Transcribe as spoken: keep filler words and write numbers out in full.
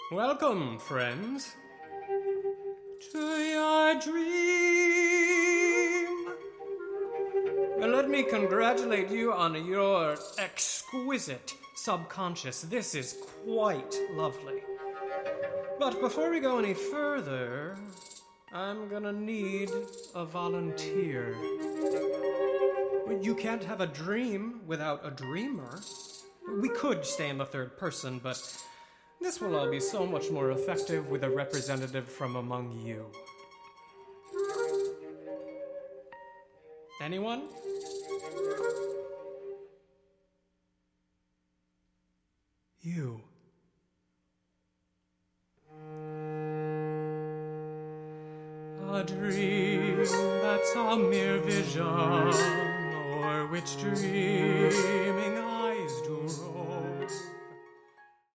Welcome, friends, to your dream. Well, let me congratulate you on your exquisite subconscious. This is quite lovely. But before we go any further, I'm gonna need a volunteer. You can't have a dream without a dreamer. We could stay in the third person, but this will all be so much more effective with a representative from among you. Anyone? You. A dream that's a mere vision, or which dream